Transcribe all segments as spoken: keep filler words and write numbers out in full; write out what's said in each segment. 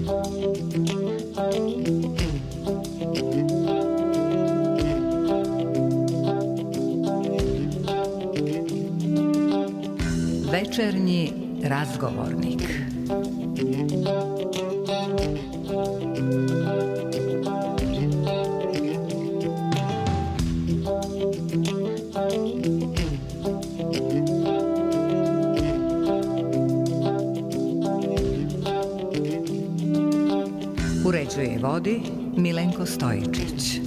Večernji razgovornik. Uređuje i vodi Milenko Stojičić.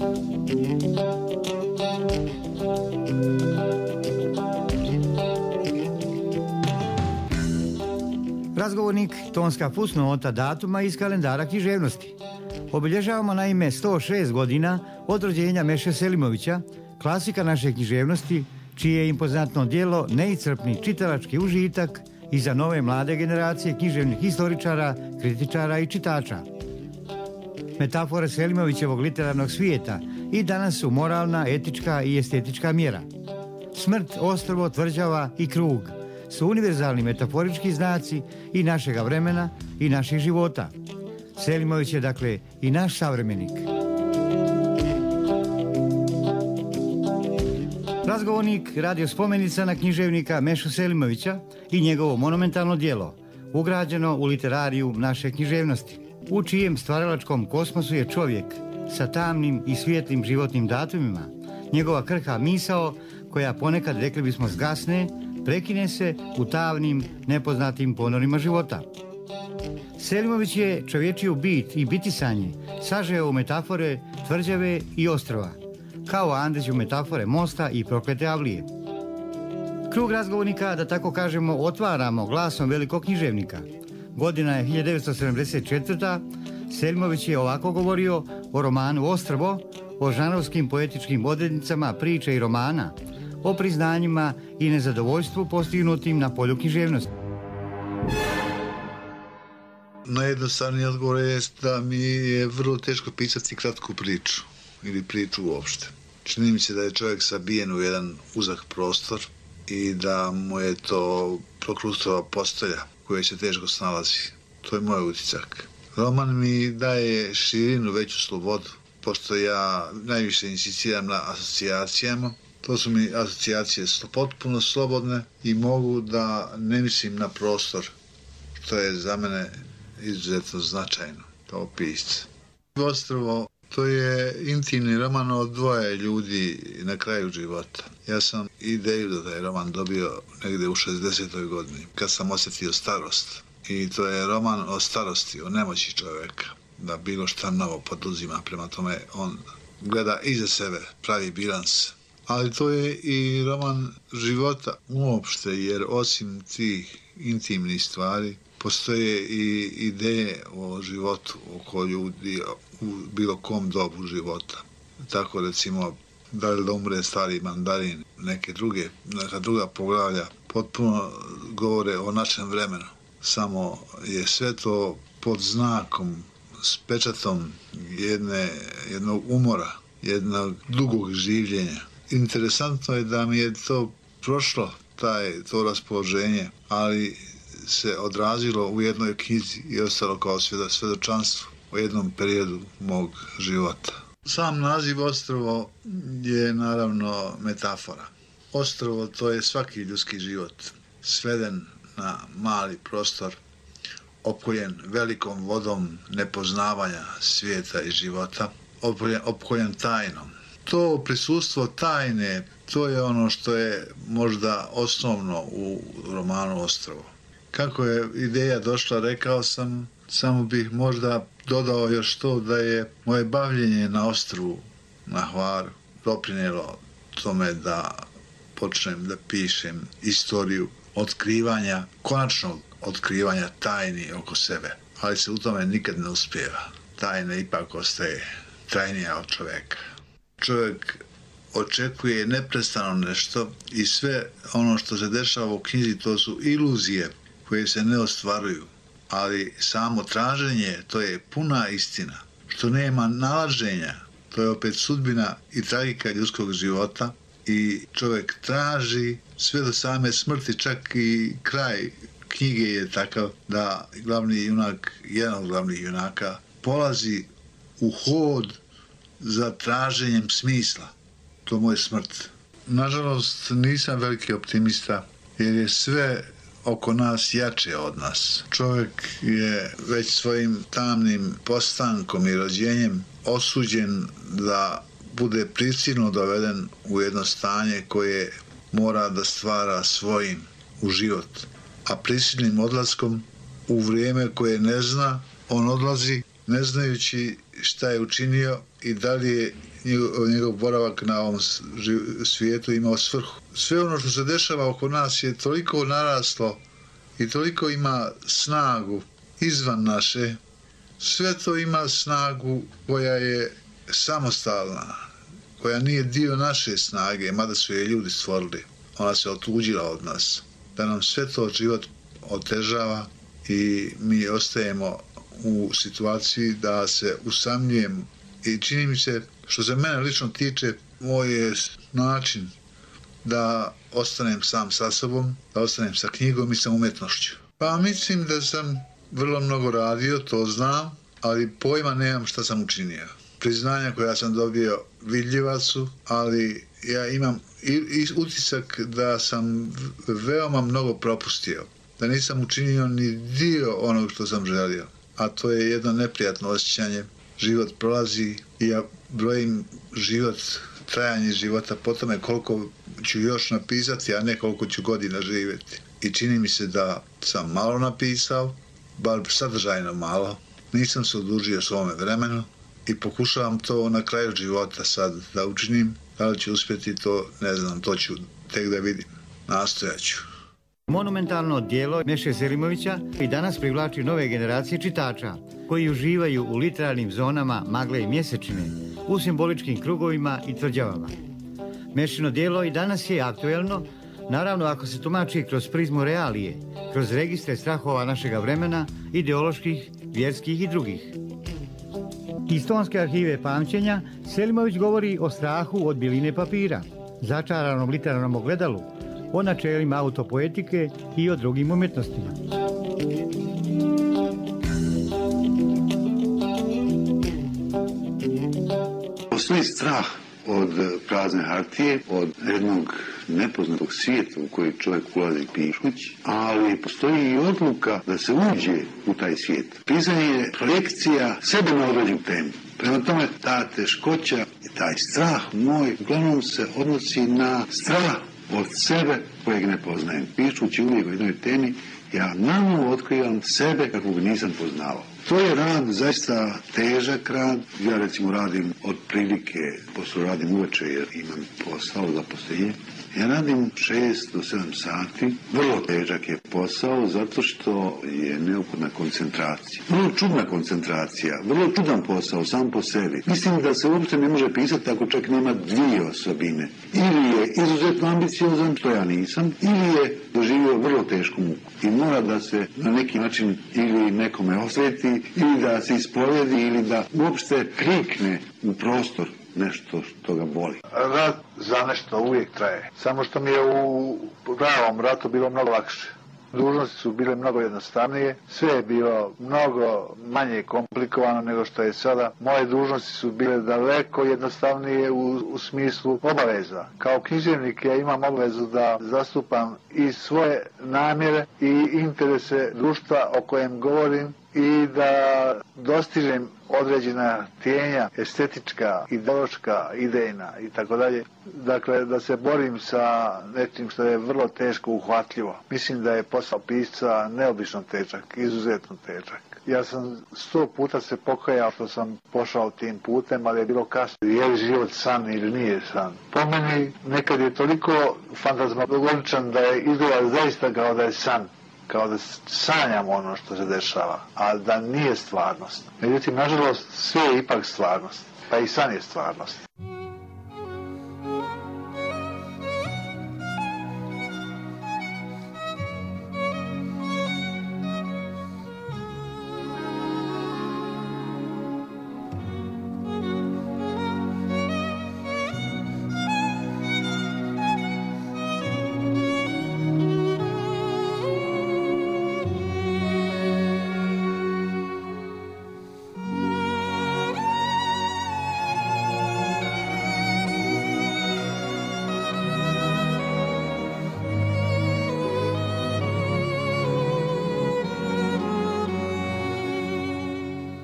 Razgovornik, tonska fusnota datuma iz kalendara književnosti. Obilježavamo naime sto šest godina od rođenja Meše Selimovića, klasika naše književnosti, čije je impozantno djelo neiscrpni čitalački užitak i za nove mlade generacije književnih historičara, kritičara i čitača. Metafore Selimovićevog literarnog svijeta i danas su moralna, etička i estetička mjera. Smrt, ostrvo, tvrđava i krug su univerzalni metaforički znaci i našega vremena i naših života. Selimović je dakle i naš savremenik. Razgovornik radio spomenica na književnika Mešu Selimovića i njegovo monumentalno djelo, ugrađeno u literariju naše književnosti, u čijem stvaralačkom kosmosu je čovjek sa tamnim i svijetlim životnim datumima, njegova krha misao koja ponekad, rekli bismo, zgasne, prekine se u tamnim, nepoznatim ponorima života. Selimović je čovječiju bit i bitisanje sažeo u metafore tvrđave i ostrva, kao Andrić u metafore mosta i proklete avlije. Krug razgovornika, da tako kažemo, otvaramo glasom velikog književnika. Godina je hiljadu devetsto sedamdeset četvrta. Selimović je ovako govorio o romanu Ostrvo, o žanrovskim poetičkim odrednicama priče i romana, o priznanjima i nezadovoljstvu postignutim na polju književnosti. Najjednostavniji odgovor je da mi je vrlo teško pisati kratku priču ili priču uopšte. Čini mi se da je čovjek sabijen u jedan uzak prostor i da mu je to prokrustova postelja koja se teško snalazi. To je moj utisak. Roman mi daje širinu, veću slobodu, pošto ja najviše insistiram na asocijacijama. To su mi asocijacije potpuno slobodne i mogu da ne mislim na prostor, što je za mene izuzetno značajno kao pisca. Ostrvo, to je intimni roman o dvoje ljudi na kraju života. Ja sam ideju da je roman dobio negdje u šezdesetoj godini, kad sam osjetio starost. I to je roman o starosti, o nemoći čovjeka, da bilo šta novo poduzima. Prema tome on gleda iza sebe, pravi bilans. Ali to je i roman života uopšte, jer osim tih intimnih stvari postoje i ideje o životu oko ljudi u bilo kom dobu života. Tako recimo, da li da umre stari mandarin, neke druge, neka druga poglavlja potpuno govore o našem vremenu. Samo je sve to pod znakom, s pečatom jedne, jednog umora, jednog dugog življenja. Interesantno je da mi je to prošlo, taj, to raspoloženje, ali se odrazilo u jednoj knjizi i ostalo kao svjedočanstvo u jednom periodu mog života. Sam naziv Ostrvo je naravno metafora. Ostrvo, to je svaki ljudski život, sveden na mali prostor, opkoljen velikom vodom nepoznavanja svijeta i života, opkoljen, opkoljen tajnom. To prisustvo tajne, to je ono što je možda osnovno u romanu Ostrvo. Kako je ideja došla, rekao sam, samo bih možda dodao još to da je moje bavljenje na Ostrvu, na Hvaru, doprinijelo tome da počnem da pišem istoriju otkrivanja, konačnog otkrivanja tajni oko sebe. Ali se u tome nikad ne uspijeva. Tajna ipak ostaje tajnija od čovjeka. Čovjek očekuje neprestano nešto i sve ono što se dešava u knjizi to su iluzije koje se ne ostvaruju. Ali samo traženje, to je puna istina. Što nema nalaženja, to je opet sudbina i tragika ljudskog života i čovjek traži sve do same smrti, čak i kraj knjige je takav da glavni junak, jedan od glavnih junaka, polazi u hod za traženjem smisla. To mu je smrt. Nažalost, nisam veliki optimista, jer je sve oko nas jače od nas. Čovjek je već svojim tamnim postankom i rođenjem osuđen da bude prisilno doveden u jedno stanje koje mora da stvara svojim u život. A prisilnim odlaskom u vrijeme koje ne zna, on odlazi ne znajući šta je učinio i da li je njegov, njegov boravak na ovom svijetu imao svrhu. Sve ono što se dešava oko nas je toliko naraslo i toliko ima snagu izvan naše, sve to ima snagu koja je samostalna, koja nije dio naše snage, mada su je ljudi stvorili. Ona se otuđila od nas. Da nam sve to život otežava i mi ostajemo u situaciji da se usamljujemo. I čini mi se, što se mene lično tiče, moj je način da ostanem sam sa sobom, da ostanem sa knjigom i sa umjetnošću. Pa mislim da sam vrlo mnogo radio, to znam, ali pojma nemam šta sam učinio. Priznanja koja sam dobio vidljiva su, ali ja imam i, i utisak da sam veoma mnogo propustio. Da nisam učinio ni dio onog što sam želio. A to je jedno neprijatno osjećanje. Život prolazi i ja brojim život, trajanje života po tome koliko ću još napisati, a ne koliko ću godina živjeti. I čini mi se da sam malo napisao, bar sadržajno malo. Nisam se odužio svome vremenu i pokušavam to na kraju života sad da učinim. Da li ću uspjeti to, ne znam, to ću tek da vidim. Nastojaću. Monumentalno djelo Meše Selimovića i danas privlači nove generacije čitača koji uživaju u literarnim zonama magle i mjesečine, u simboličkim krugovima i tvrđavama. Mešino djelo i danas je aktuelno, naravno ako se tumači kroz prizmu realije, kroz registre strahova našega vremena, ideoloških, vjerskih i drugih. Iz tonske arhive pamćenja Selimović govori o strahu od biline papira, začaranom literarnom ogledalu, o načelima autopoetike i o drugim umjetnostima. Postoji strah od prazne hartije, od jednog nepoznatog svijeta u koji čovjek ulazi pišući, ali postoji i odluka da se uđe u taj svijet. Pisanje je projekcija sebe na određenu temu. Prema tome, ta teškoća i taj strah moj uglavnom se odnosi na strah od sebe kojeg ne poznajem. Pišući uvijek o jednoj temi, ja nanovo otkrivam sebe kakvog nisam poznavao. To je rad, zaista težak rad. Ja recimo radim od prilike, posle radim uveče jer imam posao za posljednje. Ja radim šest do sedam sati. Vrlo težak je posao zato što je neophodna koncentracija. Vrlo čudna koncentracija, vrlo čudan posao sam po sebi. Mislim da se uopšte ne može pisati ako čak nema dvije osobine. Ili je izuzetno ambiciozan, što ja nisam, ili je doživio vrlo tešku muku. I mora da se na neki način ili nekome osveti, ili da se ispovjedi, ili da uopšte krikne u prostor nešto što ga boli. Rat za nešto uvijek traje. Samo što mi je u pravom ratu bilo mnogo lakše. Dužnosti su bile mnogo jednostavnije, sve je bilo mnogo manje komplikovano nego što je sada. Moje dužnosti su bile daleko jednostavnije u, u smislu obaveza. Kao književnik ja imam obavezu da zastupam i svoje namjere i interese društva o kojem govorim i da dostižem određena tijenja, estetička, ideološka, idejna i tako dalje. Dakle, da se borim sa nečim što je vrlo teško uhvatljivo. Mislim da je posao pisca neobično težak, izuzetno težak. Ja sam sto puta se pokajao što sam pošao tim putem, ali je bilo kasno. Je li život san ili nije san? Po meni nekad je toliko fantazmagoričan da je izgleda zaista kao da je san. Kao da sanjam ono što se dešava, a da nije stvarnost. Međutim, nažalost, sve je ipak stvarnost, pa i san je stvarnost.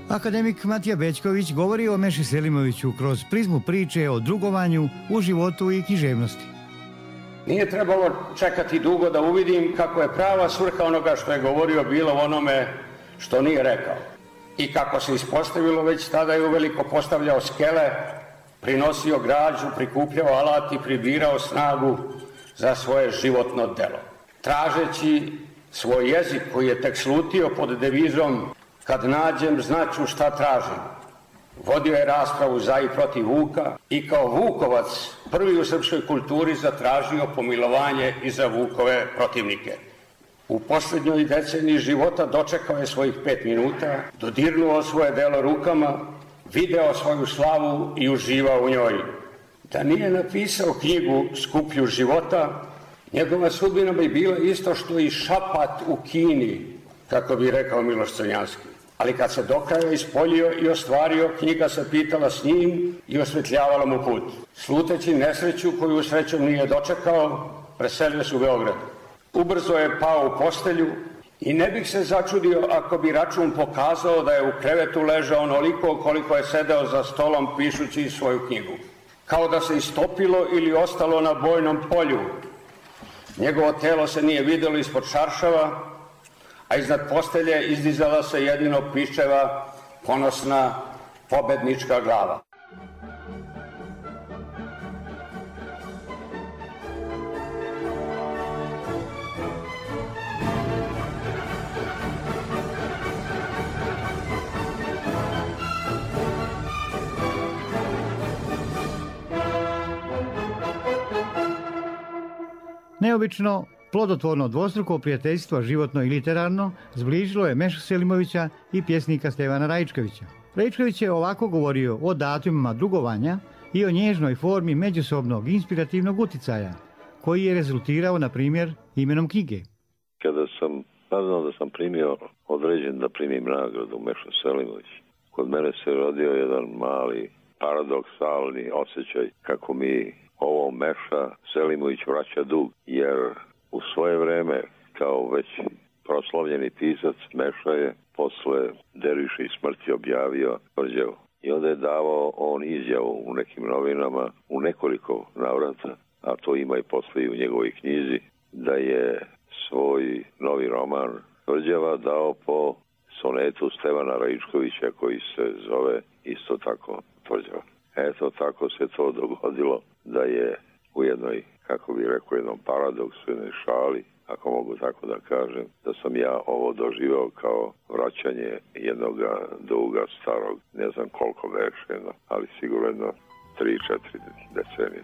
Akademik Matija Bećković govori o Meši Selimoviću kroz prizmu priče o drugovanju u životu i književnosti. Nije trebalo čekati dugo da uvidim kako je prava svrha onoga što je govorio bilo onome što nije rekao. I kako se ispostavilo, već tada je uveliko postavljao skele, prinosio građu, prikupljao alat i pribirao snagu za svoje životno delo. Tražeći svoj jezik koji je tek slutio pod devizom kad nađem znaću šta tražim. Vodio je raspravu za i protiv Vuka i kao Vukovac prvi u srpskoj kulturi zatražio pomilovanje i za Vukove protivnike. U posljednjoj deceniji života dočekao je svojih pet minuta, dodirnuo svoje delo rukama, video svoju slavu i uživao u njoj. Da nije napisao knjigu Skuplju života, njegova sudbina bi bila isto što i šapat u Kini, kako bi rekao Miloš Crnjanski. Ali kad se do kraja ispoljio i ostvario, knjiga se pitala s njim i osvetljavala mu put. Sluteći nesreću koju srećom nije dočekao, preselio se u Beograd. Ubrzo je pao u postelju i ne bih se začudio ako bi račun pokazao da je u krevetu ležao onoliko koliko je sedeo za stolom pišući svoju knjigu. Kao da se istopilo ili ostalo na bojnom polju. Njegovo telo se nije vidjelo ispod šaršava, a iznad postelje izdizala se jedino piščeva, ponosna, pobednička glava. Neobično, plodotvorno dvostruko prijateljstvo, životno i literarno, zbližilo je Mešu Selimovića i pjesnika Stevana Raičkovića. Raičković je ovako govorio o datumima drugovanja i o nježnoj formi međusobnog inspirativnog uticaja, koji je rezultirao, na primjer, imenom knjige. Kada sam saznao da sam primio, određen da primim nagradu Meša Selimović, kod mene se rodio jedan mali paradoksalni osjećaj kako mi ovo Meša Selimović vraća dug, jer u svoje vreme, kao već proslavljeni pisac, Meša je posle Derviša i smrti objavio Tvrđavu. I onda je davao on izjavu u nekim novinama u nekoliko navrata, a to ima i posle i u njegovoj knjizi, da je svoj novi roman Tvrđava dao po sonetu Stevana Raičkovića koji se zove isto tako Tvrđava. Eto, tako se to dogodilo da je u jednoj, kako bih rekao, jednom paradoksu, jednoj šali, ako mogu tako da kažem, da sam ja ovo doživao kao vraćanje jednog duga starog, ne znam koliko veše, ali sigurno tri četiri decenije.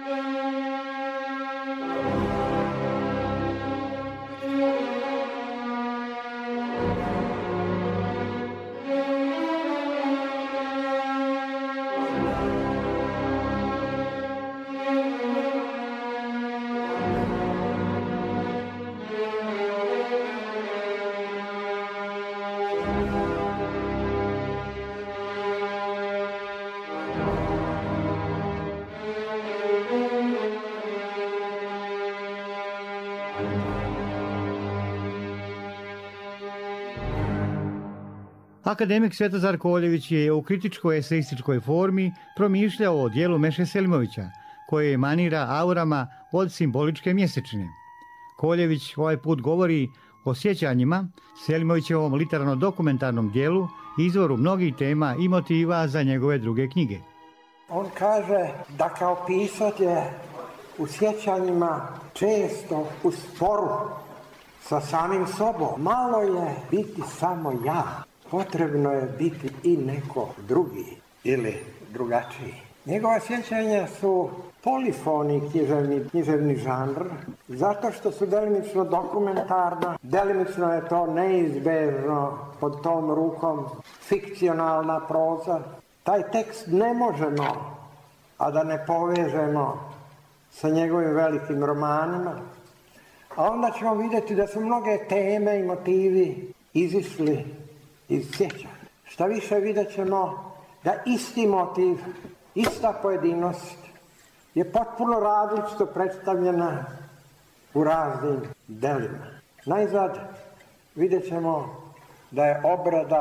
Akademik Svetozar Koljević je u kritičko-eseističkoj formi promišljao o dijelu Meše Selimovića, koje emanira aurama od simboličke mjesečine. Koljević ovaj put govori o sjećanjima, Selimovićevom literarno-dokumentarnom dijelu, izvoru mnogih tema i motiva za njegove druge knjige. On kaže da kao pisac je u sjećanjima često u sporu sa samim sobom. Malo je biti samo ja. Potrebno je biti i neko drugi ili drugačiji. Njegova sjećanja su polifoni književni, književni žanr, zato što su delimično dokumentarna, delimično je to neizbežno pod tom rukom fikcionalna proza. Taj tekst ne možemo, a da ne povežemo sa njegovim velikim romanima, a onda ćemo vidjeti da su mnoge teme i motivi izišli iz sjećanja. Šta više, vidjet ćemo da isti motiv, ista pojedinost je potpuno različito predstavljena u raznim delima. Najzad vidjet ćemo da je obrada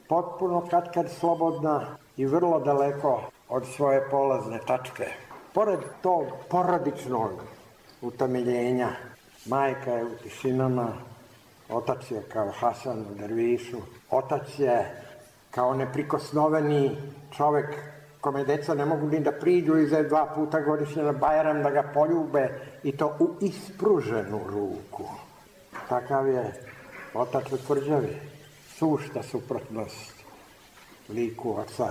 potpuno katkad slobodna i vrlo daleko od svoje polazne tačke. Pored tog porodičnog utemeljenja, majka je u tišinama, otac je kao Hasan u Dervišu, otac je kao neprikosnoveni čovek kome deca ne mogu ni da priđu i za dva puta godišnje na Bajram da ga poljube i to u ispruženu ruku. Takav je otac u Tvrđavi, sušta suprotnost liku oca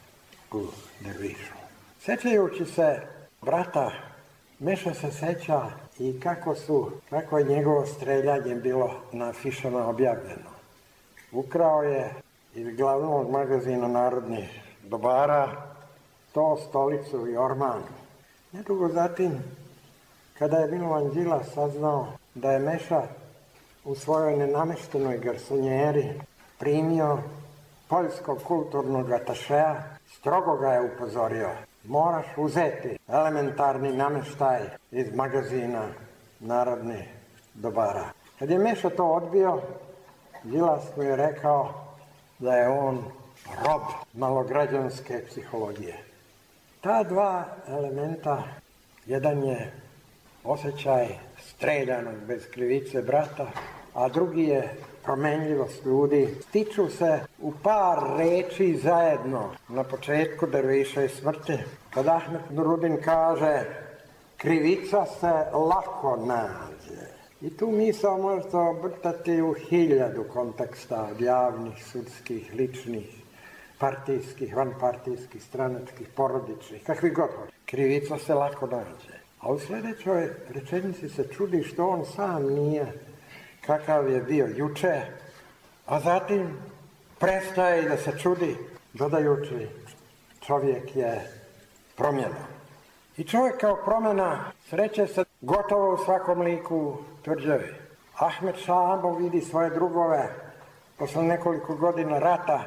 u Dervišu. Sećajući se brata, Meša se seća i kako su, kako je njegovo streljanje bilo na afišama objavljeno. Ukrao je iz glavnog magazina Narodnih dobara to, stolicu i orman. Nedugo zatim, kada je Milovan Đilas saznao da je Meša u svojoj nenameštenoj garsonjeri primio poljskog kulturnog atašea, strogo ga je upozorio: moraš uzeti elementarni nameštaj iz magazina Narodnih dobara. Kad je Meša to odbio, Đilas mu je rekao da je on rob malograđanske psihologije. Ta dva elementa, jedan je osjećaj streljanog bez krivice brata, a drugi je promenljivost ljudi, stiču se u par reči zajedno na početku Derviša i smrti. Kad Ahmet Nurudin kaže: krivica se lako nađe. I tu misao možete obrtati u hiljadu konteksta, od javnih, sudskih, ličnih, partijskih, vanpartijskih, stranačkih, porodičnih, kakvi god. Krivica se lako nađe. A u sljedećoj rečenici se čudi što on sam nije kakav je bio juče, a zatim prestaje i da se čudi, dodajući: čovjek je promjena. I čovjek kao promjena sreće se gotovo u svakom liku Tvrđavi. Ahmet Šabo vidi svoje drugove posle nekoliko godina rata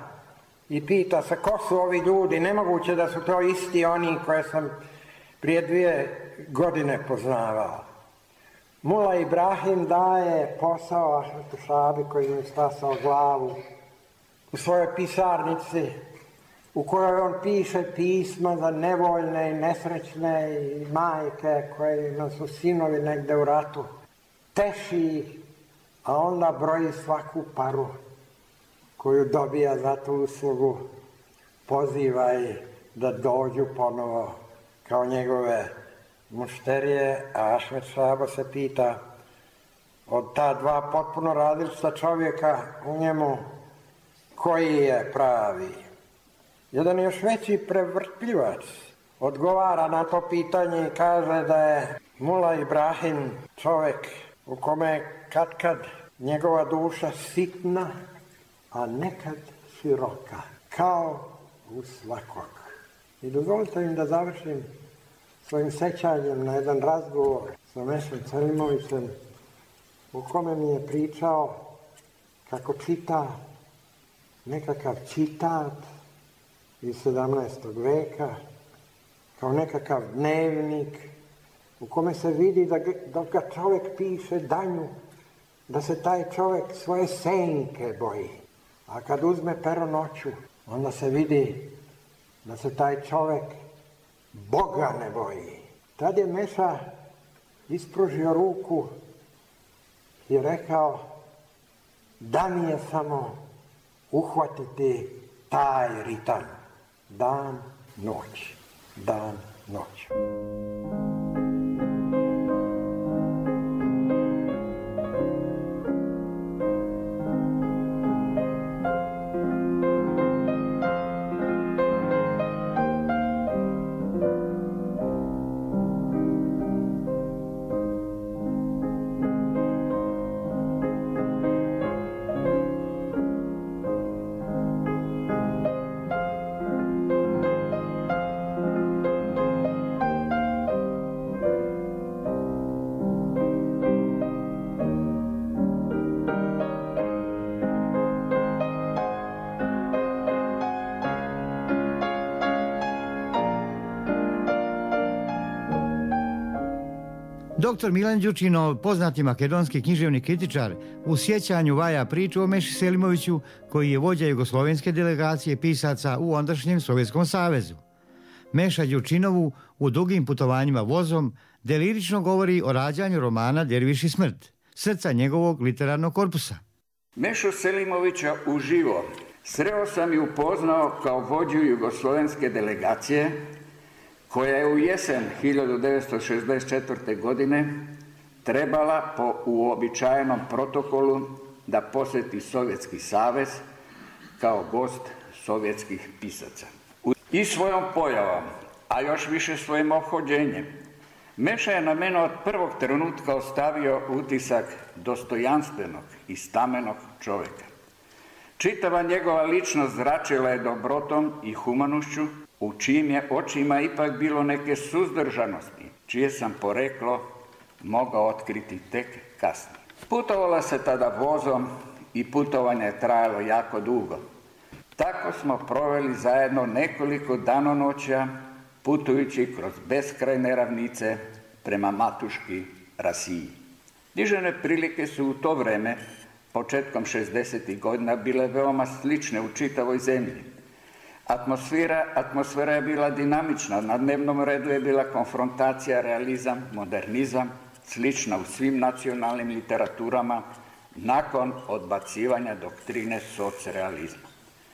i pita se: ko su ovi ljudi? Nemoguće da su to isti oni koje sam prije dvije godine poznavao. Mula Ibrahim daje posao Ahmetu Šabi koji mu stasao glavu u svojoj pisarnici u kojoj on piše pisma za nevoljne i nesrećne i majke kojima su sinovi negde u ratu. Teši ih, a onda broji svaku paru koju dobija za tu uslugu, poziva ih da dođu ponovo kao njegove mušterije, a Ahmet Šabo se pita od ta dva potpuno različita čovjeka u njemu koji je pravi. Jedan još veći prevrtljivac odgovara na to pitanje i kaže da je Mula Ibrahim čovjek u kome je katkad njegova duša sitna, a nekad široka, kao u svakog. I dozvolite im da završim svojim sećanjem na jedan razgovor sa Mešom Selimovićem u kome mi je pričao kako čita nekakav citat iz sedamnaestog veka, kao nekakav dnevnik u kome se vidi da dok ga čovjek piše danju, da se taj čovjek svoje senke boji. A kad uzme pero noću, onda se vidi da se taj čovjek Boga ne boji. Tad je Meša ispružio ruku i rekao: da mi je samo uhvatiti taj ritam. Dan, noć, dan, noć. Doktor Milan Đučinov, poznati makedonski književni kritičar, u sjećanju vaja priču o Meši Selimoviću, koji je vođa jugoslovenske delegacije pisaca u ondašnjem Sovjetskom savezu. Meša Đučinovu u dugim putovanjima vozom delirično govori o rađanju romana Derviš i smrt, srca njegovog literarnog korpusa. Mešu Selimovića uživo sreo sam i upoznao kao vođu jugoslovenske delegacije, koja je u jesen hiljadu devetsto šezdeset četvrte. godine trebala po uobičajenom protokolu da posjeti Sovjetski savez kao gost sovjetskih pisaca. I svojom pojavom, a još više svojim ophođenjem, Meša je na mene od prvog trenutka ostavio utisak dostojanstvenog i stamenog čovjeka. Čitava njegova ličnost zračila je dobrotom i humanošću, u čijim je očima ipak bilo neke suzdržanosti, čije sam poreklo mogao otkriti tek kasnije. Putovala se tada vozom i putovanje je trajalo jako dugo. Tako smo proveli zajedno nekoliko danonoća, putujući kroz beskrajne ravnice prema Matuški Rasiji. Nižene prilike su u to vreme, početkom šezdesetih godina, bile veoma slične u čitavoj zemlji. Atmosfera, atmosfera je bila dinamična, na dnevnom redu je bila konfrontacija, realizam, modernizam, slična u svim nacionalnim literaturama, nakon odbacivanja doktrine socrealizma.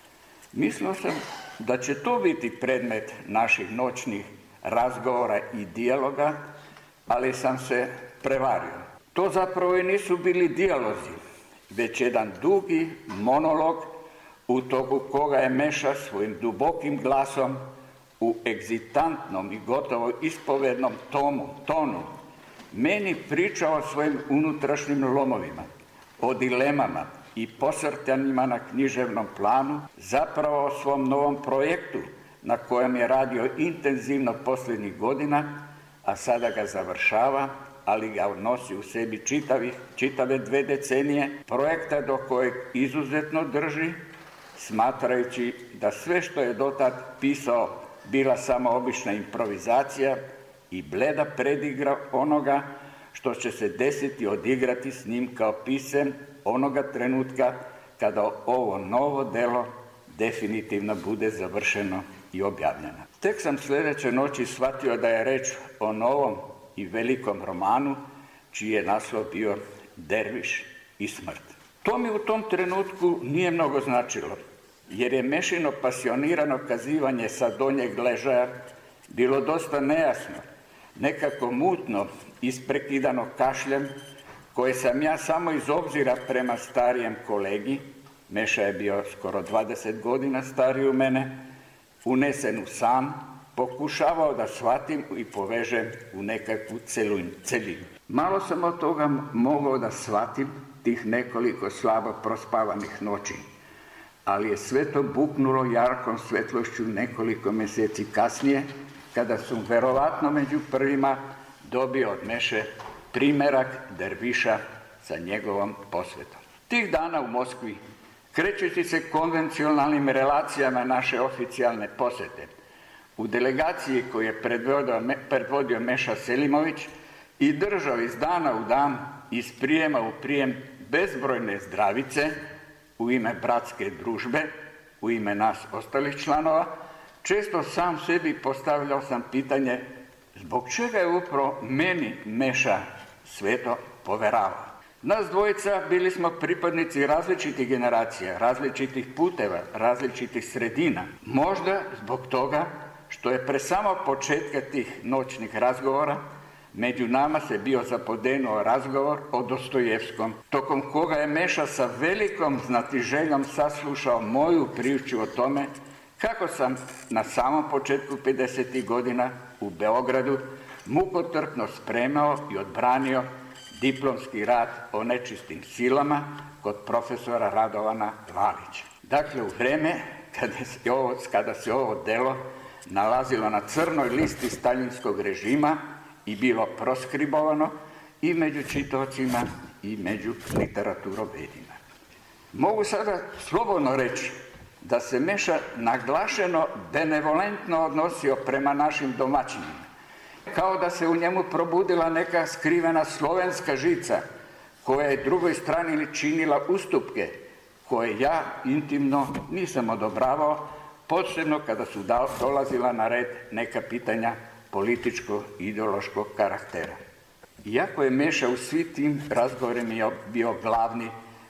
Mislio sam da će to biti predmet naših noćnih razgovora i dijaloga, ali sam se prevario. To zapravo i nisu bili dijalozi, već jedan dugi monolog u toku koga je Meša svojim dubokim glasom u egzitantnom i gotovo ispovednom tomu, tonu meni pričao o svojim unutrašnjim lomovima, o dilemama i posrtanjima na književnom planu, zapravo o svom novom projektu na kojem je radio intenzivno posljednjih godina, a sada ga završava, ali ga nosi u sebi čitavi, čitave dve decenije, projekta do kojeg izuzetno drži, smatrajući da sve što je dotad pisao bila samo obična improvizacija i bleda predigra onoga što će se desiti odigrati s njim kao pisem onoga trenutka kada ovo novo delo definitivno bude završeno i objavljeno. Tek sam sljedeće noći shvatio da je reč o novom i velikom romanu, čiji je naslov bio Derviš i smrt. To mi u tom trenutku nije mnogo značilo, jer je Mešino pasionirano kazivanje sa donjeg ležaja bilo dosta nejasno, nekako mutno isprekidano kašljem, koje sam ja samo iz obzira prema starijem kolegi, Meša je bio skoro dvadeset godina stariji u mene, unesen u san, pokušavao da shvatim i povežem u nekakvu celinu. Malo sam od toga mogao da shvatim tih nekoliko slabo prospavanih noći, ali je sve to buknulo jarkom svetlošću nekoliko mjeseci kasnije, kada sam verovatno među prvima dobio od Meše primerak Derviša sa njegovom posvetom. Tih dana u Moskvi, krećući se konvencionalnim relacijama naše oficijalne posjete, u delegaciji koju je predvodio, predvodio Meša Selimović i držao iz dana u dan, iz prijema u prijem bezbrojne zdravice u ime bratske družbe, u ime nas ostalih članova, često sam sebi postavljao sam pitanje zbog čega je upravo meni Meša sve to poveravao. Nas dvojica bili smo pripadnici različitih generacija, različitih puteva, različitih sredina. Možda zbog toga što je pre samog početka tih noćnih razgovora među nama se bio zapodenuo razgovor o Dostojevskom, tokom koga je Meša sa velikom znatiželjom saslušao moju priču o tome kako sam na samom početku pedesetih godina u Beogradu mukotrpno spremao i odbranio diplomski rad o nečistim silama kod profesora Radovana Valića. Dakle, u vreme kada se ovo, kada se ovo delo nalazilo na crnoj listi staljinskog režima i bilo proskribovano i među čitavcima i među literaturovedima. Mogu sada slobodno reći da se Meša naglašeno benevolentno odnosio prema našim domaćinima Kao da se u njemu probudila neka skrivena slovenska žica koja je drugoj strani činila ustupke koje ja intimno nisam odobravao, posebno kada su dolazila na red neka pitanja političko-ideološkog karaktera. Iako je Meša u svi tim razgovorima bio glavni,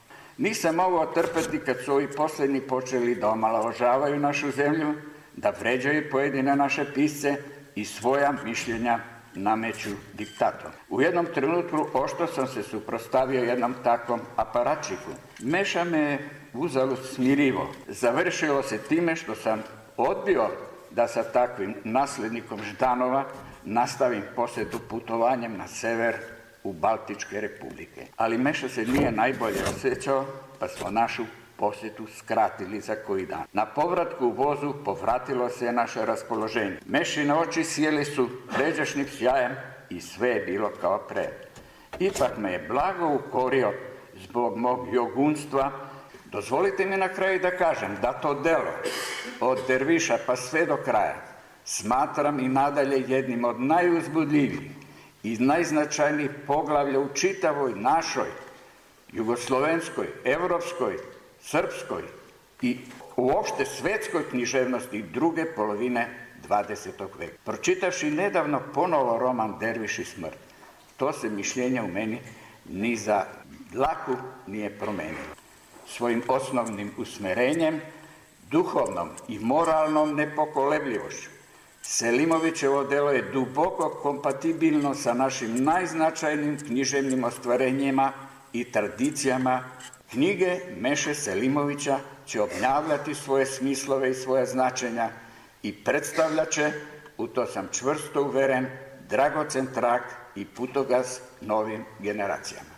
nisam mogao trpeti kad su ovi posljednji počeli da omalovažavaju našu zemlju, da vređaju pojedine naše pisce i svoja mišljenja nameću diktatom. U jednom trenutku ošto sam se suprotstavio jednom takvom aparačiku. Meša me je uzalud smirivo. Završilo se time što sam odbio da sa takvim nasljednikom Ždanova nastavim posjetu putovanjem na sever u Baltičke republike. Ali Meša se nije najbolje osjećao, pa smo našu posjetu skratili za koji dan. Na povratku u vozu povratilo se naše raspoloženje. Mešine oči sjeli su pređašnjim sjajem i sve je bilo kao pre. Ipak me je blago ukorio zbog mog jogunstva. Dozvolite mi na kraju da kažem da to delo od Derviša pa sve do kraja smatram i nadalje jednim od najuzbudljivijih i najznačajnijih poglavlja u čitavoj našoj jugoslovenskoj, evropskoj, srpskoj i uopšte svetskoj književnosti druge polovine dvadesetog veka. Pročitavši nedavno ponovo roman Derviš i smrt, to se mišljenje u meni ni za dlaku nije promenilo. Svojim osnovnim usmerenjem, duhovnom i moralnom nepokolebljivošću, Selimovićevo delo je duboko kompatibilno sa našim najznačajnijim književnim ostvarenjima i tradicijama. Knjige Meše Selimovića će obnavljati svoje smislove i svoje značenja i predstavljat će, u to sam čvrsto uveren, dragocen trag i putokaz novim generacijama.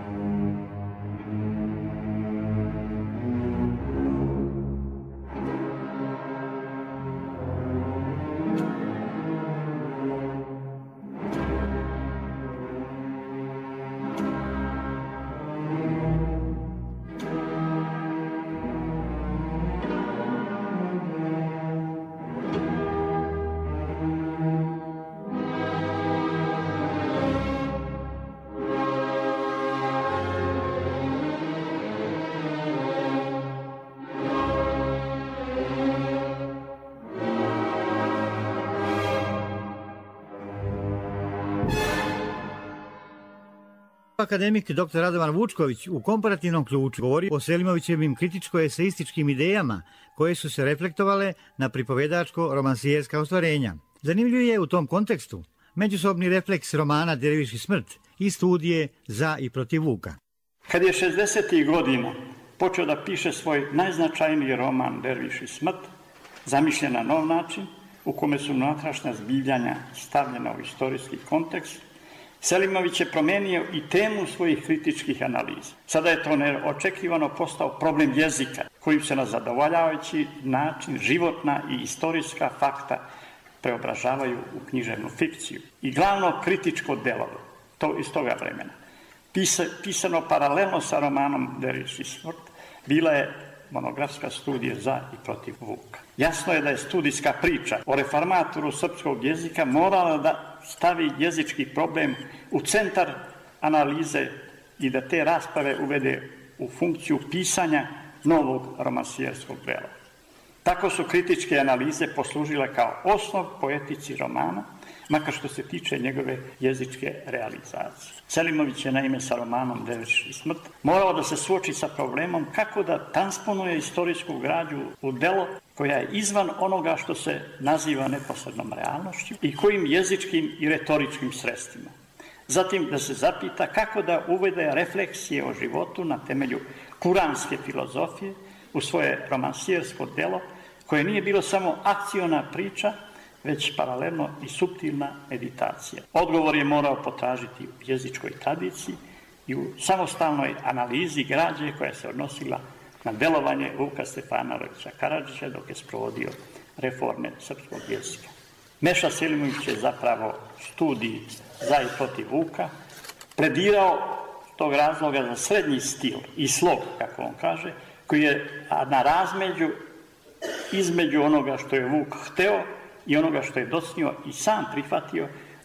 Akademik doktor Radovan Vučković u komparativnom ključu govori o Selimovićevim kritičko-eseističkim idejama koje su se reflektovale na pripovedačko-romansijerska ostvarenja. Zanimljivo je u tom kontekstu međusobni refleks romana Derviš i smrt i studije za i protiv Vuka. Kad je šezdesetih godina počeo da piše svoj najznačajniji roman Derviš i smrt, zamišljen na nov način, u kome su unutrašnja zbivljanja stavljena u istorijski kontekst, Selimović je promenio i temu svojih kritičkih analiza. Sada je to neočekivano postao problem jezika, kojim se na zadovoljavajući način životna i istorijska fakta preobražavaju u književnu fikciju. I glavno kritičko delo, to iz toga vremena, pisa, pisano paralelno sa romanom Derviš i smrt, bila je monografska studija za i protiv Vuka. Jasno je da je studijska priča o reformatoru srpskog jezika morala da stavi jezički problem u centar analize i da te rasprave uvede u funkciju pisanja novog romansijerskog dela. Tako su kritičke analize poslužile kao osnov poetici romana, makar što se tiče njegove jezičke realizacije. Selimović je naime sa romanom Derviš i smrt morao da se suoči sa problemom kako da transponuje istorijsku građu u delo koja je izvan onoga što se naziva neposrednom realnošću i kojim jezičkim i retoričkim sredstvima. Zatim da se zapita kako da uvede refleksije o životu na temelju kuranske filozofije u svoje romansijersko delo, koje nije bilo samo akciona priča, već paralelno i suptilna meditacija. Odgovor je morao potražiti u jezičkoj tradiciji i u samostalnoj analizi građe koja se odnosila na delovanje Vuka Stefanovića Karadžića dok je sprovodio reforme srpskog jezika. Meša Selimović je zapravo studij za i protiv Vuka predirao tog razloga za srednji stil i slog, kako on kaže, koji je na razmeđu između onoga što je Vuk hteo i onoga što je docnio i sam prihvatio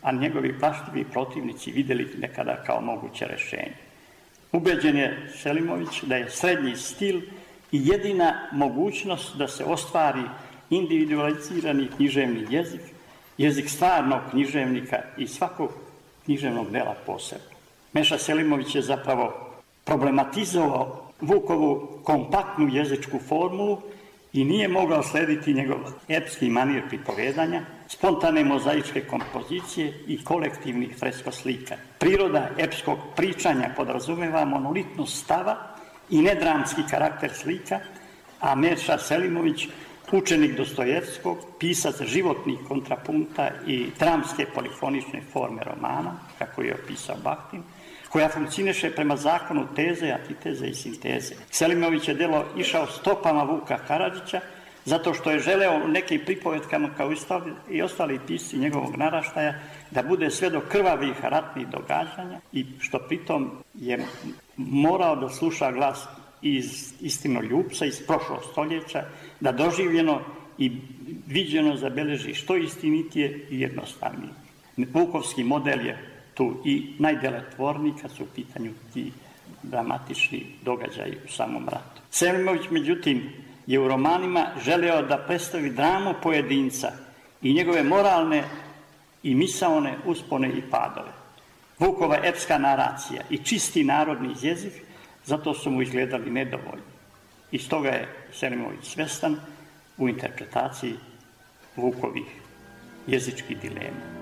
a njegovi plaštivi protivnici vidjeli nekada kao moguće rješenje. Ubeđen je Selimović da je srednji stil i jedina mogućnost da se ostvari individualizirani književni jezik, jezik stvarnog književnika i svakog književnog dela posebno. Meša Selimović je zapravo problematizovao Vukovu kompaktnu jezičku formulu i nije mogao slediti njegov epski manir pripovedanja, spontane mozaičke kompozicije i kolektivnih freskoslika. Priroda epskog pričanja podrazumeva monolitnost stava i nedramski karakter slika, a Meša Selimović, učenik Dostojevskog, pisac životnih kontrapunta i dramske polifonične forme romana, kako je opisao Bahtin, koja funkcioniše prema zakonu teze, antiteze i sinteze. Selimović je delo išao stopama Vuka Karadžića, zato što je želeo u nekim pripovetkama, kao i ostali pisci njegovog naraštaja, da bude sve do krvavih ratnih događanja i što pritom je morao da sluša glas iz istinoljupca, iz prošlog stoljeća, da doživljeno i viđeno zabeleži što istinitije i jednostavnije. Vukovski model je tu i najdelotvorniji kad su u pitanju ti dramatični događaji u samom ratu. Selimović, međutim, je u romanima želeo da predstavi dramu pojedinca i njegove moralne i misaone uspone i padove. Vukova epska naracija i čisti narodni jezik zato su mu izgledali nedovoljni. I stoga je Selimović svestan u interpretaciji Vukovih jezičkih dilema.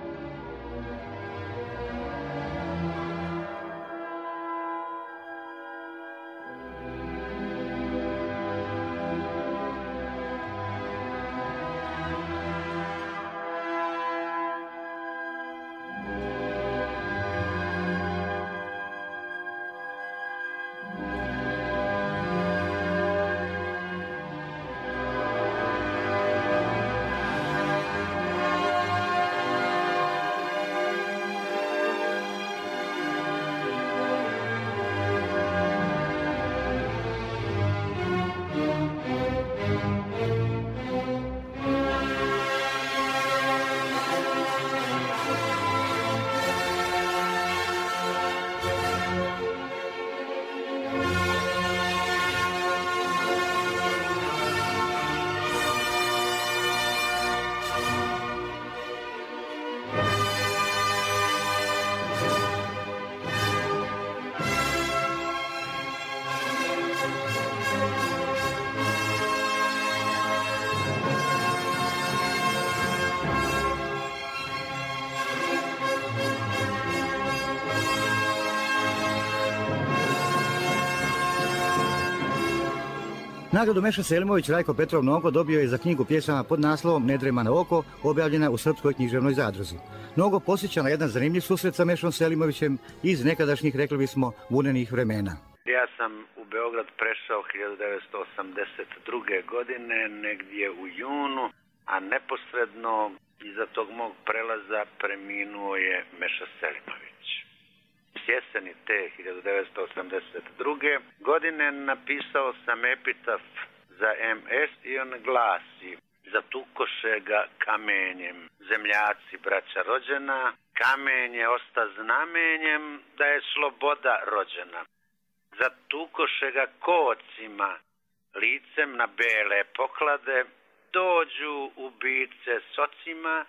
Nagradu Meša Selimović Rajko Petrov Nogo dobio je za knjigu pjesama pod naslovom Nedremano oko, objavljena u Srpskoj književnoj zadruzi. Nogo posjeća na jedan zanimljiv susret sa Mešom Selimovićem iz nekadašnjih, rekli bismo, vunenih vremena. Ja sam u Beograd prešao hiljadu devetsto osamdeset druge. godine, negdje u junu, a neposredno iza tog mog prelaza preminuo je Meša Selimović. Jeseni te hiljadu devetsto osamdeset druge. godine napisao sam epitaf za em es i on glasi: zatukoše ga kamenjem zemljaci braća rođena, kamenje osta znamenjem da je sloboda rođena. Zatukoše ga kocima, licem na bele poklade, dođu ubice socima,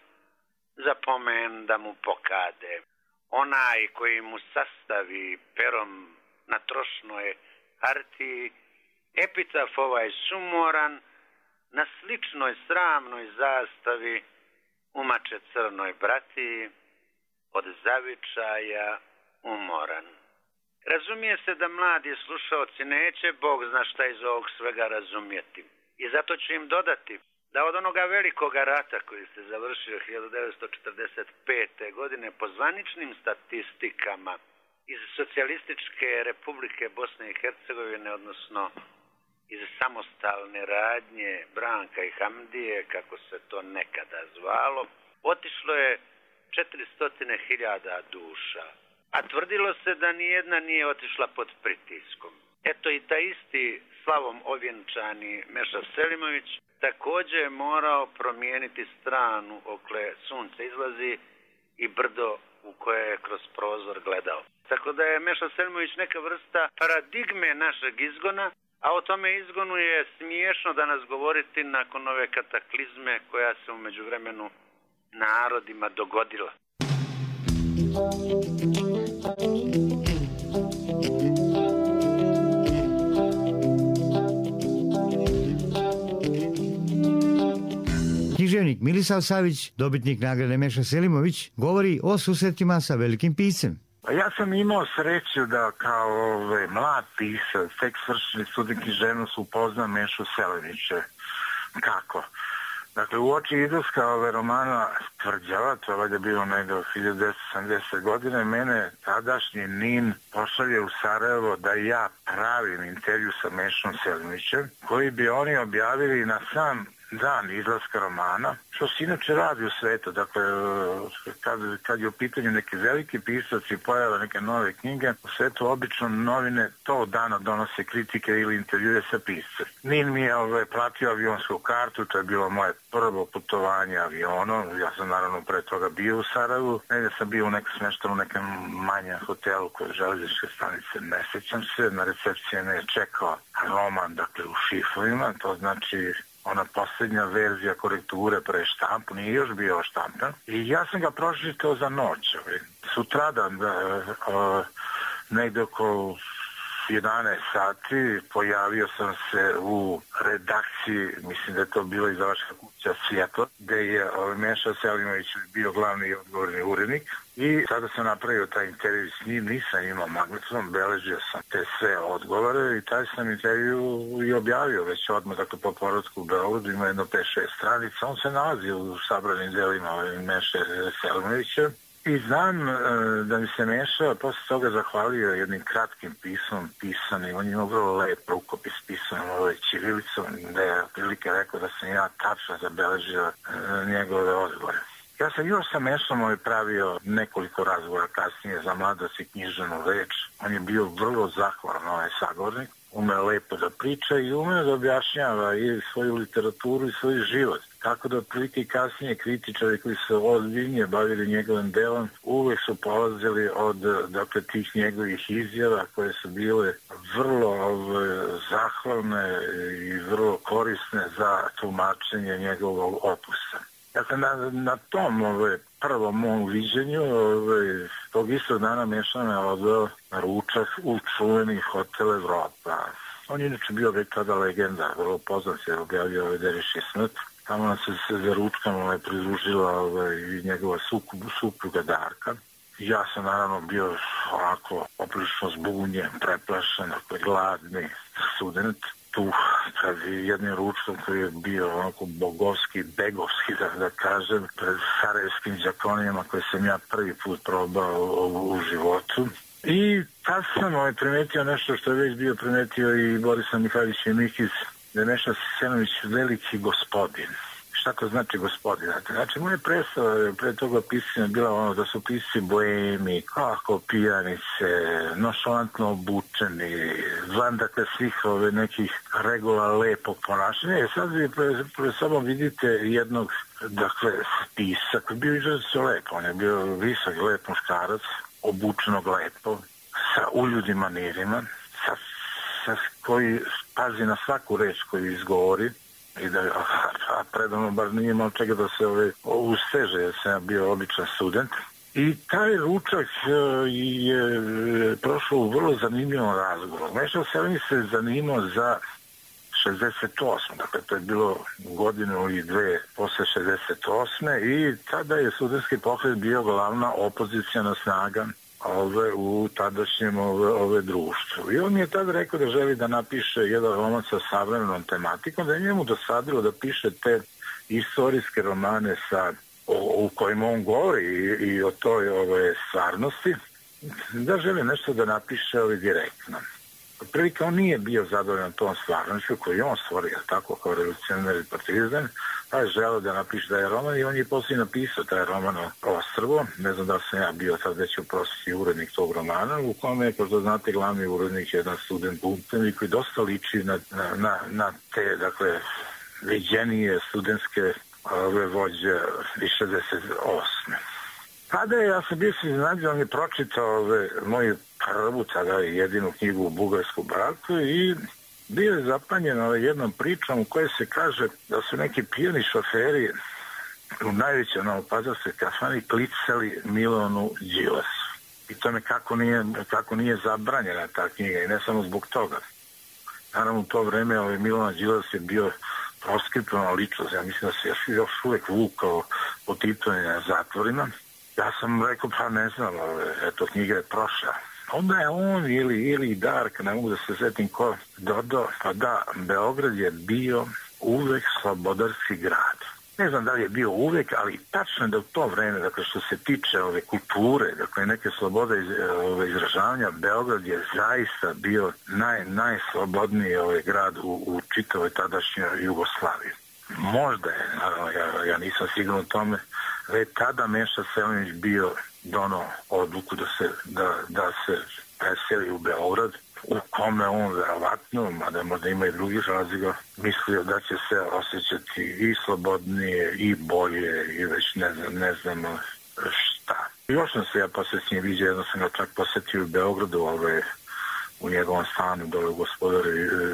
zapomen da mu pokade. Onaj koji mu sastavi perom na trošnoj hartiji, epitaf ovaj sumoran, na sličnoj sramnoj zastavi umače crnoj bratiji, od zavičaja umoran. Razumije se da mladi slušaoci neće Bog zna šta iz ovog svega razumjeti. I zato ću im dodati da od onoga velikoga rata koji se završio hiljadu devetsto četrdeset pete. godine po zvaničnim statistikama iz Socijalističke Republike Bosne i Hercegovine, odnosno iz samostalne radnje Branka i Hamdije, kako se to nekada zvalo, otišlo je četiristo hiljada duša. A tvrdilo se da nijedna nije otišla pod pritiskom. Eto i taj isti slavom ovjenčani Meša Selimović također je morao promijeniti stranu okle sunce izlazi i brdo u koje je kroz prozor gledao. Tako da je Meša Selimović neka vrsta paradigme našeg izgona, a o tome izgonu je smiješno danas govoriti nakon ove kataklizme koja se u međuvremenu narodima dogodila. Književnik Milisav Savić, dobitnik nagrade Meša Selimović, govori o susretima sa velikim piscem. Ja sam imao sreću da kao ove, mlad pisac, tek svršeni student književnosti upoznam Mešu Selimovića. Kako? Dakle, u oči Idovska ove romana Tvrđava, to je valjda bilo negdje od hiljadu devetsto osamdesete. godine, mene tadašnji Nin pošalje u Sarajevo da ja pravim intervju sa Mešom Selimovićem, koji bi oni objavili na sam dan izlaska romana, što se inače radi u svetu. Dakle, kad, kad je u pitanju neki veliki pisac i pojave neke nove knjige, u svetu obično novine to dana donose kritike ili intervjue sa piscem. Nin mi je ove, platio avionsku kartu, to je bilo moje prvo putovanje avionom. Ja sam naravno pre toga bio u Sarajevu, negdje sam bio u nekom smeštanu, u nekom manjem hotelu koje železničke stanice, ne sjećam se, na recepciji me je čekao roman, dakle, u šifrovima, to znači ona posljednja verzija korekture pre štampu, nije još bio štampan. I ja sam ga pročitao za noć. Sutradan, da, o, negdje oko jedanaest sati, pojavio sam se u redakciji, mislim da je to bilo izdavačka kuća Svjetlo, gde je o, Meša Selimović bio glavni i odgovorni urednik. I sada sam napravio taj intervju s njim, nisam imao magnetofon, beležio sam te sve odgovore i taj sam intervju i objavio već odmah, dakle po povratku u Beogradu, ima jedno pet šest stranica, on se nalazi u sabranim delima Meše Selimovića. I znam e, da mi se Meša posle toga zahvalio jednim kratkim pismom pisanim, on je imao vrlo lep rukopis pisanom ovaj ćirilicom, da je prilike rekao da sam ja tačno zabeležio e, njegove odgovore. Ja sam još sa Mešom pravio nekoliko razgovora kasnije za mladost i književnu reč. On je bio vrlo zahvalan ovaj sagovornik, ume lepo da priča i ume da objašnjava i svoju literaturu i svoj život. Tako da otprilike kasnije kritičari koji su ozbiljnije bavili njegovim delom uvek su polazili od dakle, tih njegovih izjava koje su bile vrlo ove, zahvalne i vrlo korisne za tumačenje njegovog opusa. Dakle, na, na tom ove, prvom mom viđenju ove, tog istog dana Meša me odveo na ručak u čuveni hotel Evropa. On je inače bio već tada legenda, vrlo poznat se je objavio ovaj Deriši Smrt. Tamo nam se, se za ručkom ovaj, pridružila ovaj, i njegova supruga Darka. Ja sam naravno bio ovako oprilično zbunjen, preplašen, gladni student. Tu pred jednim ručkom koji je bio onako bogovski, begovski, da, da kažem, pred sarajevskim đakonijama koje sam ja prvi put probao u, u životu. I tad sam ovaj, primetio nešto što je već bio primetio i Borislav Mihajlović Mikić, da je Meša Selimović veliki gospodin. Šta to znači gospodin? Znači, moje predstava pre toga pisanja bila ono da su pisci boemi, kako pijanice, nošalantno obučeni, van dakle svih ove nekih regula lepog ponašanja. I sad vi pre, pre sobom vidite jednog dakle spisa koji je bio izrazito lepo. On je bio visok, lep muškarac, obučenog lepo, sa uljudim manirima, sa, sa koji pazi na svaku reč koju izgovori. I da, a, a predavno bar nije imao čega da se ove, usteže, jer sam bio običan student. I taj ručak je prošao u vrlo zanimljivom razgovoru. Meša Selimović se zanimao za šezdeset osme. Dakle, to je bilo godinu i dve posle šezdeset osme. I tada je studentski pokret bio glavna opozicijana snaga ove, u tadašnjem ove, ove društvu. I on mi je tada rekao da želi da napiše jedan roman sa savremenom tematikom, da je njemu dosadilo da piše te istorijske romane sa, o, u kojima on govori i, i o toj ove, stvarnosti, da želi nešto da napiše ove, direktno. Prilike on nije bio zadovoljan tom stvarnošću koju on stvorio tako kao revolucionar i partizan, pa je želeo da napiše da je roman i on je poslije napisao taj roman o Ostrvu. Ne znam da sam ja bio tad već u prosjeci urednik tog romana, u kome je, kao da znate, glavni urednik jedan student Bunten koji dosta liči na, na, na te, dakle, viđenije studentske ove vođe iz šezdeset osme. Tada je, ja sam bio se iznenadio, on je pročitao ove, moju prvu, tada jedinu knjigu u Bugarsku bratu i bio je zapanjen ove, jednom pričom u kojoj se kaže da su neki pijani šoferi u najvećoj novopazarskoj kafani klicali Milanu Đilasu. I to me kako nije, kako nije zabranjena ta knjiga i ne samo zbog toga. Naravno u to vreme ovaj, Milana Đilas je bio proskriptovana ličnost. Ja mislim da se još, još uvek vukao po titovima na zatvorima. Ja sam rekao, pa ne znam, eto, knjiga je prošla. Onda je on ili, ili Dark, ne mogu da se setim ko, dodao, pa da, Beograd je bio uvek slobodarski grad. Ne znam da li je bio uvek, ali tačno je da u to vreme, dakle, što se tiče ove kulture, dakle, neke slobode iz, ove, izražavanja, Beograd je zaista bio naj, najslobodniji ovaj grad u, u čitavoj tadašnjoj Jugoslaviji. Možda je, naravno, ja, ja nisam siguran o tome, već tada Meša Selimović bio donao odluku da se, da, da se preseli u Beograd, u kome on verovatno, mada možda ima i drugih razloga, mislio da će se osjećati i slobodnije i bolje i već ne znam, ne znam šta. Još sam se ja posle s njim vidio, jedno sam ga čak posetio u Beogradu, ove, u njegovom stanu dole u gospodaru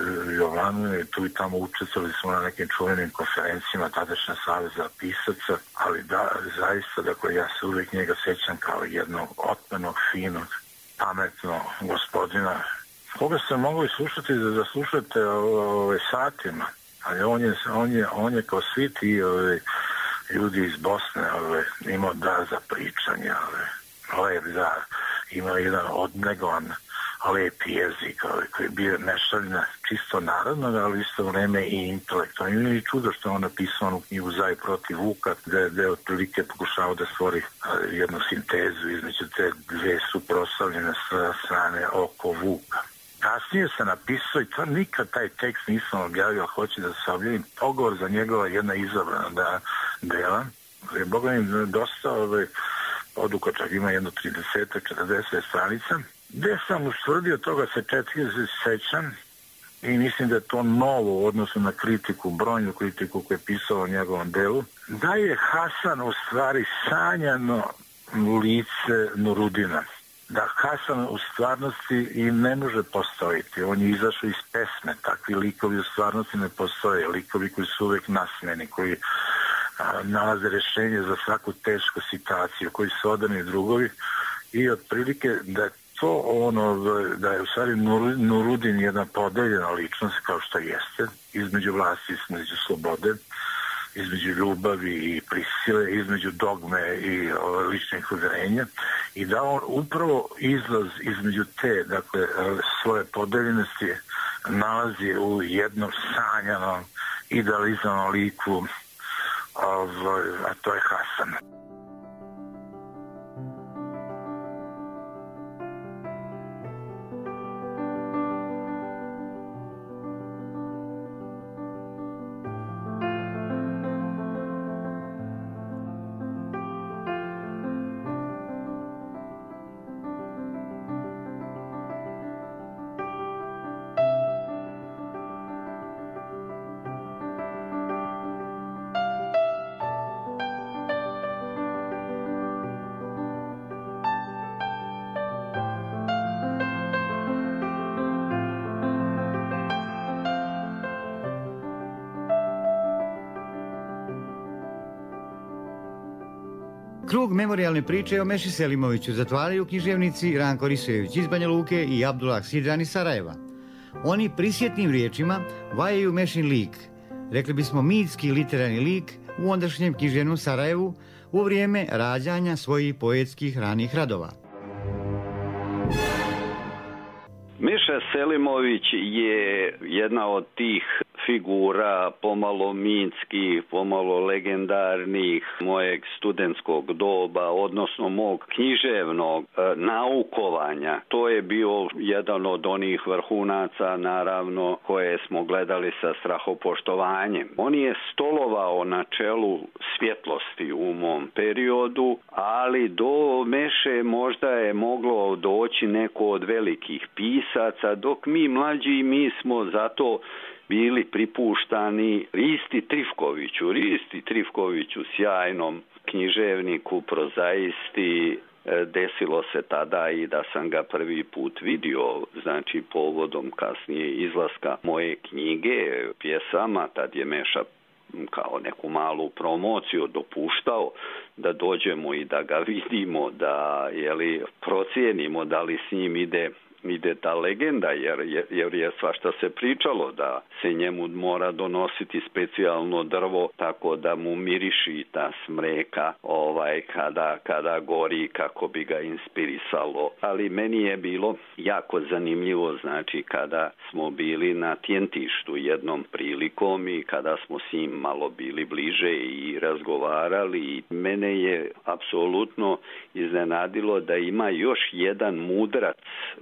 Jovanu i tu i tamo učestvovali smo na nekim čuvenim konferencijama tadašnja saveza pisaca, ali da, zaista, dakle, ja se uvijek njega sećam kao jednog otmenog, finog, pametnog gospodina, koga ste mogli slušati da, da slušate ove, satima, ali on je, on je, on je kao svi ti ove, ljudi iz Bosne ove, imao dar za pričanje, ove, lep dar, imao jedan odnegovan lepi jezik ove, koji je bio nešaljna čisto narodnog, ali isto vreme i intelektualno. I čudo što je on napisao onu knjigu Za i protiv Vuka, gde, gde otprilike pokušao da stvori jednu sintezu između te dve suprotstavljene strane oko Vuka. Kasnije se napisao i to nikad taj tekst nisam objavio, hoće da se objavim, pogovor za njegova jedna izabrana da, dela, je Boga mi dosta ove, odukočak, ima jedno trideset četrdeset stranica, gde sam ustvrdio, toga se četiri sećam i mislim da je to novo u odnosu na kritiku, brojnu kritiku koju je pisao o njegovom delu, da je Hasan u stvari sanjano lice Nurudina. Da Hasan u stvarnosti i ne može postojiti. On je izašao iz pesme. Takvi likovi u stvarnosti ne postoje. Likovi koji su uvek nasmeni, koji a, nalaze rešenje za svaku tešku situaciju, koji su odani drugovi i otprilike da je to ono, da je u stvari Nurudin jedna podeljena ličnost kao što jeste, između vlasti, između slobode, između ljubavi i prisile, između dogme i o, ličnih uverenja i da on upravo izlaz između te, dakle, svoje podeljenosti nalazi u jednom sanjanom, idealizovanom liku, ovaj, a to je Hasan. Krug memorijalne priče o Meši Selimoviću zatvaraju književnici Ranko Risojević iz Banja Luke i Abdullah Sidran iz Sarajeva. Oni prisjetnim riječima vajaju Mešin lik, rekli bismo mitski literarni lik u ondašnjem književnom Sarajevu u vrijeme rađanja svojih poetskih ranih radova. Meša Selimović je jedna od tih figura pomalo mitskih, pomalo legendarnih mojeg studentskog doba, odnosno mog književnog e, naukovanja. To je bio jedan od onih vrhunaca, naravno, koje smo gledali sa strahopoštovanjem. On je stolovao na čelu svjetlosti u mom periodu, ali do Meše možda je moglo doći neko od velikih pisaca, dok mi mlađi, mi smo zato bili pripuštani Risti Trifkoviću, Risti Trifkoviću, sjajnom književniku, prozaisti. Desilo se tada i da sam ga prvi put vidio, znači povodom kasnije izlaska moje knjige pjesama, tad je Meša kao neku malu promociju dopuštao da dođemo i da ga vidimo, da jeli, procijenimo da li s njim ide ide ta legenda, jer, jer je svašta se pričalo da se njemu mora donositi specijalno drvo tako da mu miriši ta smreka ovaj, kada, kada gori, kako bi ga inspirisalo. Ali meni je bilo jako zanimljivo, znači kada smo bili na Tjentištu jednom prilikom i kada smo s njim malo bili bliže i razgovarali, mene je apsolutno iznenadilo da ima još jedan mudrac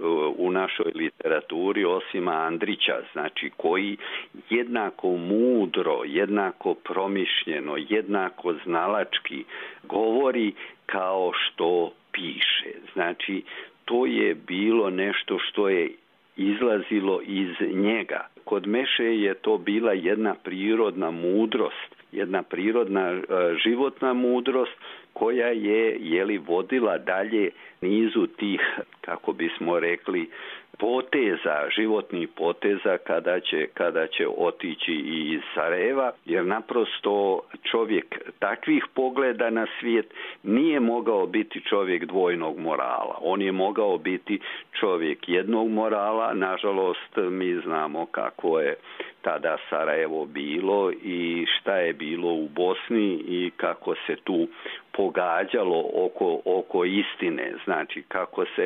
u našoj literaturi osim Andrića, znači koji jednako mudro, jednako promišljeno, jednako znalački govori kao što piše. Znači to je bilo nešto što je izlazilo iz njega. Kod Meše je to bila jedna prirodna mudrost, jedna prirodna uh, životna mudrost koja je jeli vodila dalje nizu tih, kako bismo rekli, poteza, životnih poteza kada će, kada će otići iz Sarajeva, jer naprosto čovjek takvih pogleda na svijet nije mogao biti čovjek dvojnog morala. On je mogao biti čovjek jednog morala. Nažalost, mi znamo kako je tada Sarajevo bilo i šta je bilo u Bosni i kako se tu pogađalo oko, oko istine, znači kako se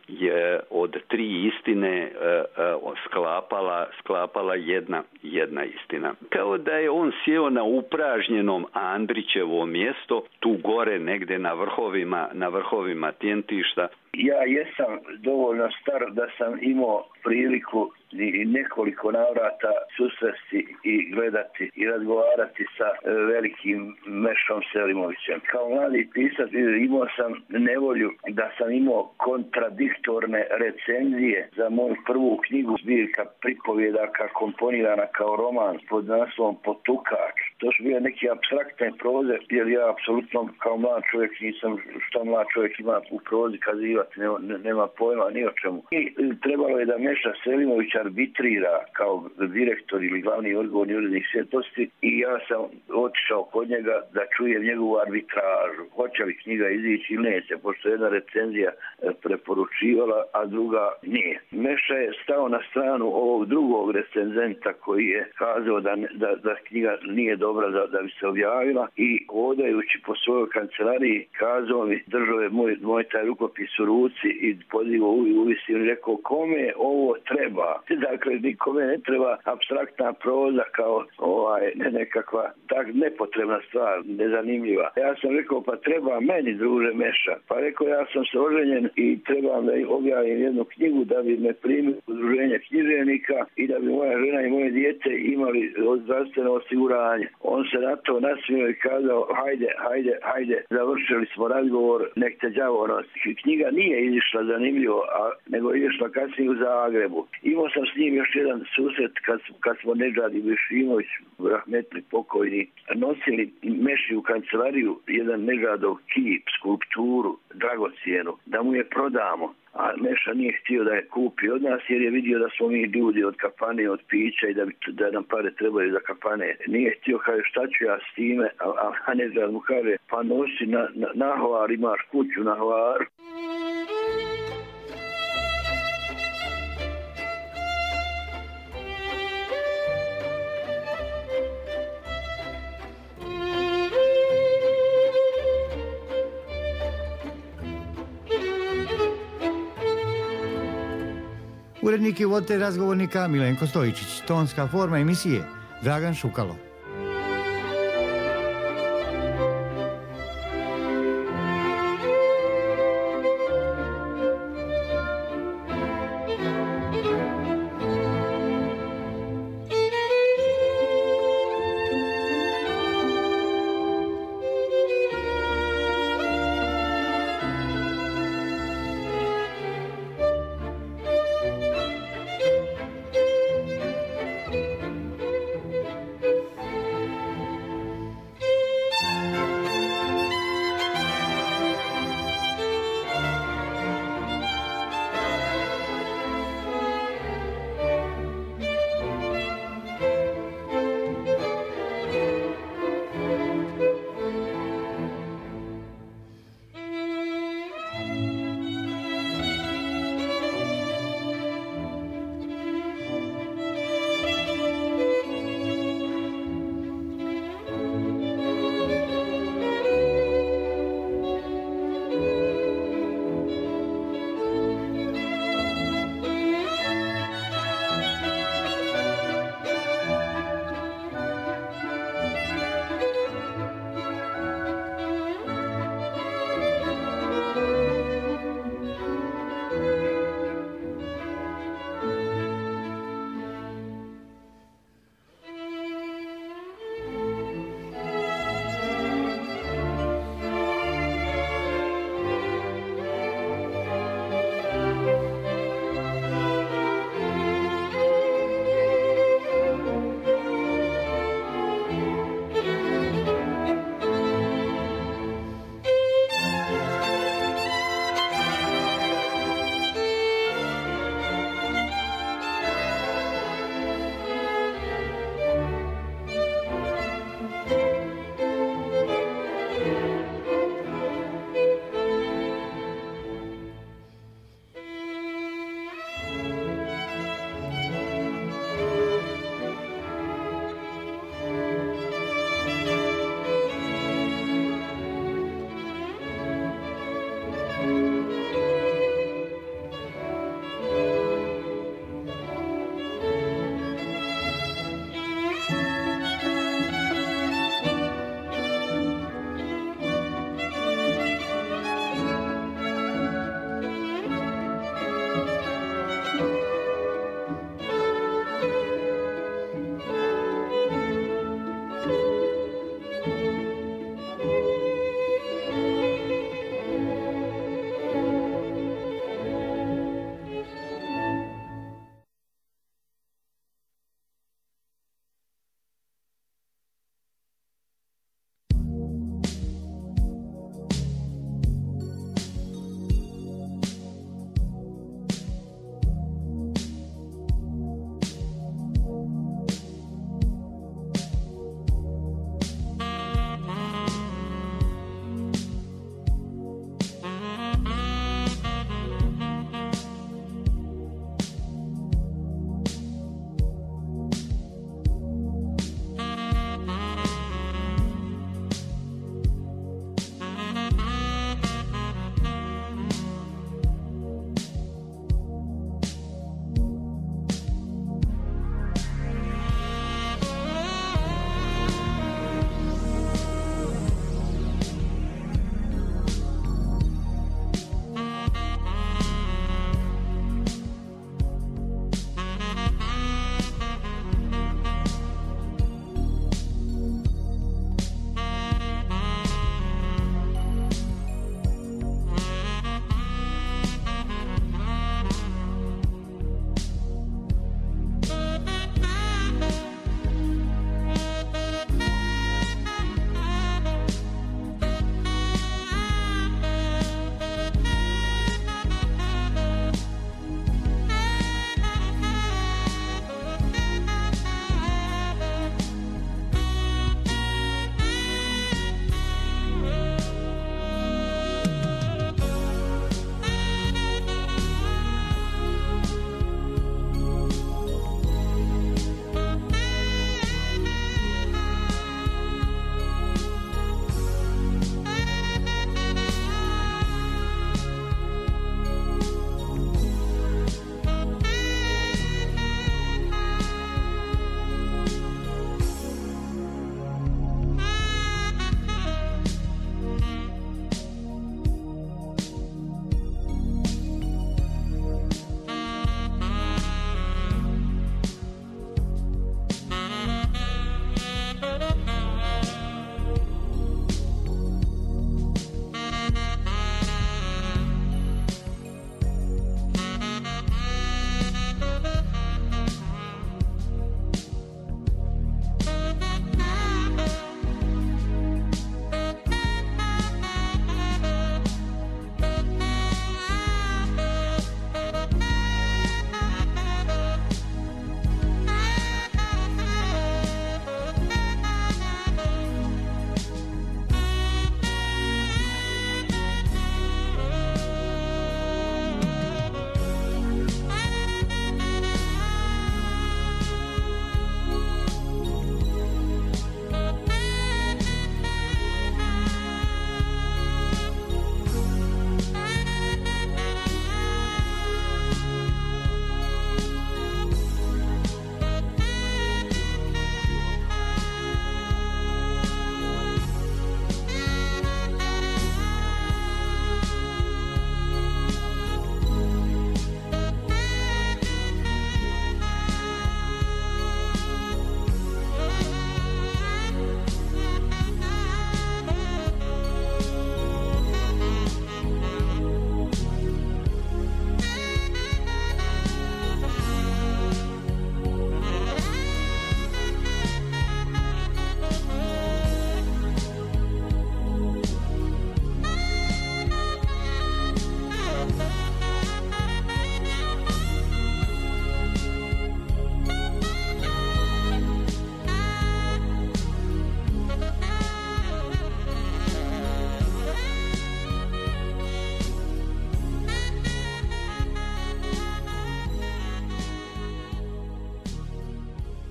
je od tri istine uh, uh, sklapala, sklapala jedna, jedna istina. Kao da je on sjeo na upražnjenom Andrićevo mjesto, tu gore negdje na vrhovima, na vrhovima Tjentišta. Ja jesam dovoljno star da sam imao priliku i nekoliko navrata susresti i gledati i razgovarati sa velikim Mešom Selimovićem. Kao mladi pisac imao sam nevolju da sam imao kontradiktorne recenzije za moju prvu knjigu, zbirka pripovjedaka komponirana kao roman pod naslovom Potukak. To su bile neke apstraktne proze, jer ja apsolutno kao mlad čovjek nisam što mlad čovjek ima u prozi kazivati, nema, nema pojma ni o čemu. I trebalo je da Meša Selimović arbitrira kao direktor ili glavni odgovorni urednik Svjetlosti i ja sam otišao kod njega da čujem njegovu arbitražu. Hoće li knjiga izići ili neće, pošto jedna recenzija preporučivala, a druga nije. Meša je stao na stranu ovog drugog recenzenta koji je kazao da, da, da knjiga nije dobra da, da bi se objavila i hodajući po svojoj kancelariji kazao mi, držao je moj, moj taj rukopis u ruci i podigao uvisio i rekao kome ovo treba. Dakle, nikome ne treba apstraktna proza kao ovaj, ne, nekakva tak nepotrebna stvar, nezanimljiva. Ja sam rekao, pa treba meni, druže Meša. Pa rekao, ja sam se oženjen i trebam da objavim jednu knjigu da bi me primili udruženje književnika i da bi moja žena i moje dijete imali zdravstveno osiguranje. On se na to nasmio i kazao, hajde, hajde, hajde, završili smo razgovor, nek te đavo nosi. Knjiga nije izišla zanimljivo, a nego je izišla kasnije u Zagrebu. Imao sam s njim još jedan susret kad, kad smo Nedžad i Bišimović, rahmetli pokojni, nosili Meši u kancelariju jedan Nedžadov kip, skulpturu, dragocijenu, da mu je prodamo. A Meša nije htio da je kupi od nas jer je vidio da smo mi ljudi od kafane, od pića i da, bi, da nam pare trebaju za kafane. Nije htio, kaže, šta ću ja s time, a, a Nedžad mu kaže, pa nosi na, na, na Hvar, imaš kuću na Hvaru. Urednik i voditelj razgovornika Milenko Stojičić, tonska forma emisije Dragan Šukalo.